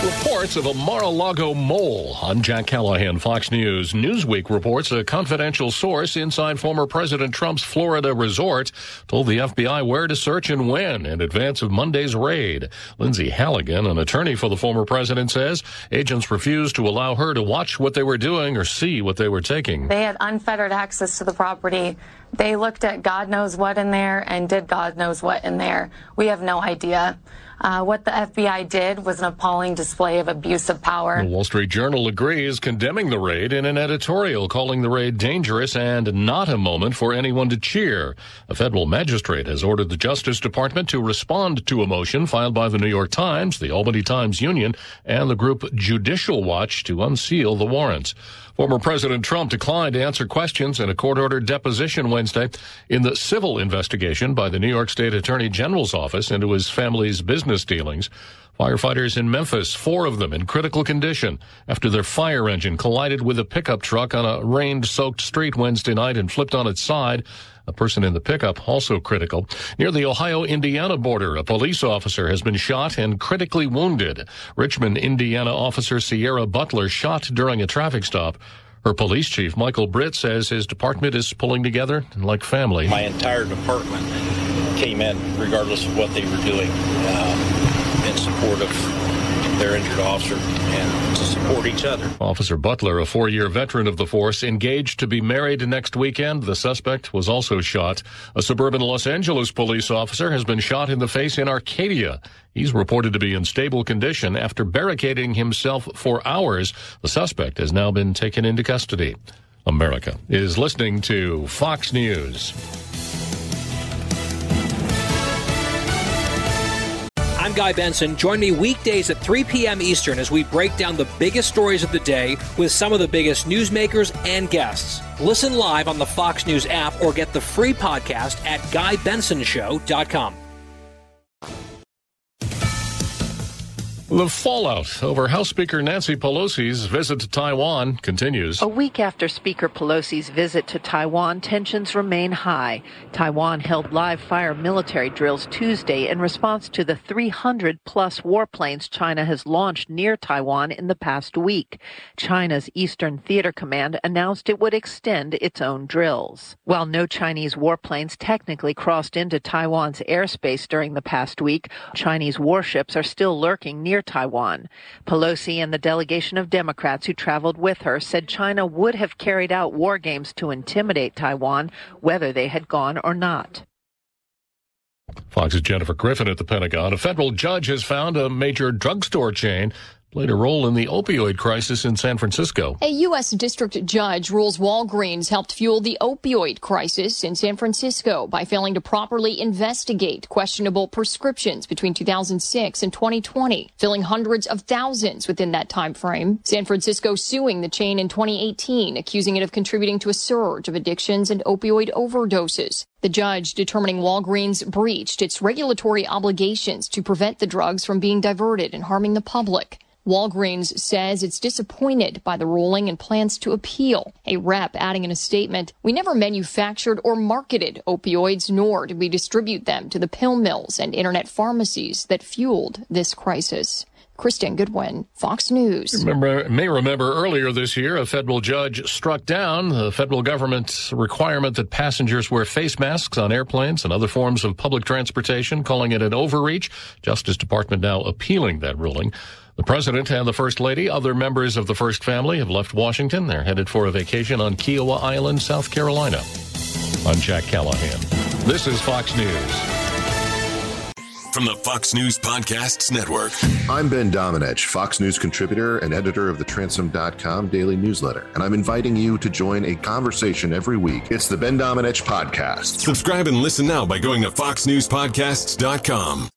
Reports of a Mar-a-Lago mole. I'm Jack Callahan, Fox News. Newsweek reports a confidential source inside former President Trump's Florida resort told the FBI where to search and when in advance of Monday's raid. Lindsay Halligan, an attorney for the former president, says agents refused to allow her to watch what they were doing or see what they were taking. They had unfettered access to the property. They looked at God knows what in there and did God knows what in there. We have no idea. What the FBI did was an appalling display of abuse of power. The Wall Street Journal agrees, condemning the raid in an editorial, calling the raid dangerous and not a moment for anyone to cheer. A federal magistrate has ordered the Justice Department to respond to a motion filed by the New York Times, the Albany Times Union, and the group Judicial Watch to unseal the warrants. Former President Trump declined to answer questions in a court-ordered deposition Wednesday in the civil investigation by the New York State Attorney General's office into his family's business dealings. Firefighters in Memphis, 4 of them in critical condition after their fire engine collided with a pickup truck on a rain-soaked street Wednesday night and flipped on its side. A person in the pickup also critical. Near the Ohio-Indiana border, a police officer has been shot and critically wounded. Richmond, Indiana officer Sierra Butler shot during a traffic stop. Her police chief, Michael Britt, says his department is pulling together like family. My entire department came in regardless of what they were doing in support of their injured officer and to support each other. Officer Butler, a 4-year veteran of the force, engaged to be married next weekend. The suspect was also shot. A suburban Los Angeles police officer has been shot in the face in Arcadia. He's reported to be in stable condition after barricading himself for hours. The suspect has now been taken into custody. America is listening to Fox News. I'm Guy Benson. Join me weekdays at 3 p.m. Eastern as we break down the biggest stories of the day with some of the biggest newsmakers and guests. Listen live on the Fox News app or get the free podcast at GuyBensonShow.com. The fallout over House Speaker Nancy Pelosi's visit to Taiwan continues. A week after Speaker Pelosi's visit to Taiwan, tensions remain high. Taiwan held live-fire military drills Tuesday in response to the 300-plus warplanes China has launched near Taiwan in the past week. China's Eastern Theater Command announced it would extend its own drills. While no Chinese warplanes technically crossed into Taiwan's airspace during the past week, Chinese warships are still lurking near Taiwan. Pelosi and the delegation of Democrats who traveled with her said China would have carried out war games to intimidate Taiwan, whether they had gone or not. Fox's Jennifer Griffin at the Pentagon. A federal judge has found a major drugstore chain played a role in the opioid crisis in San Francisco. A U.S. district judge rules Walgreens helped fuel the opioid crisis in San Francisco by failing to properly investigate questionable prescriptions between 2006 and 2020, filling hundreds of thousands within that time frame. San Francisco suing the chain in 2018, accusing it of contributing to a surge of addictions and opioid overdoses. The judge determining Walgreens breached its regulatory obligations to prevent the drugs from being diverted and harming the public. Walgreens says it's disappointed by the ruling and plans to appeal. A rep adding in a statement, "We never manufactured or marketed opioids, nor did we distribute them to the pill mills and internet pharmacies that fueled this crisis." Kristen Goodwin, Fox News. You may remember earlier this year, a federal judge struck down the federal government's requirement that passengers wear face masks on airplanes and other forms of public transportation, calling it an overreach. Justice Department now appealing that ruling. The president and the first lady, other members of the first family, have left Washington. They're headed for a vacation on Kiowa Island, South Carolina. I'm Jack Callahan. This is Fox News. From the Fox News Podcasts Network. I'm Ben Domenech, Fox News contributor and editor of the Transom.com daily newsletter, and I'm inviting you to join a conversation every week. It's the Ben Domenech Podcast. Subscribe and listen now by going to foxnewspodcasts.com.